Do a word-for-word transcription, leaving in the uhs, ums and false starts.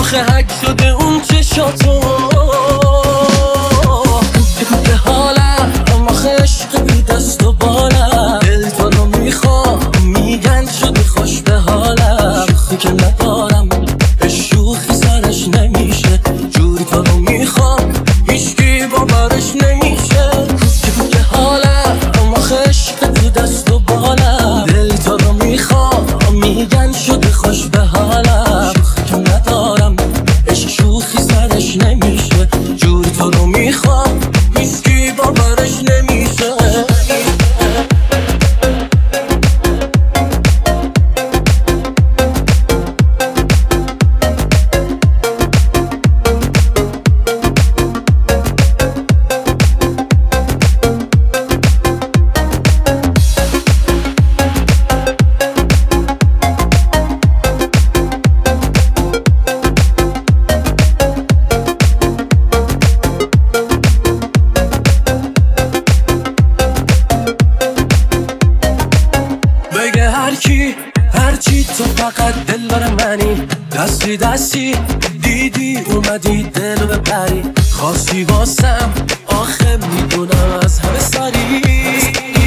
آخه حک شده اون چشاتو به حالم، آخه عشق بی دست و بالم، دل تو رو میخوام میگن شدی خوش به حالم. شوخی که ندارم به شوخی سرش نمیشه، جوری تو رو میخوام هیچکی باورش نمیشه. به حالم، آخه عشق بی دست و بالم، دل تو رو میخوام میگن شدی خوش به حالم. شوخی که ندارم عشق شوخی سرش نمیشه، جوری تو رو میخوام هیچکی باورش نمیشه. بگه هر کی هر چی، تو فقط دلبر منی. دستی دستی دیدی اومدی دلو ببری، خواستی واسم آخه میدونم از همه سری.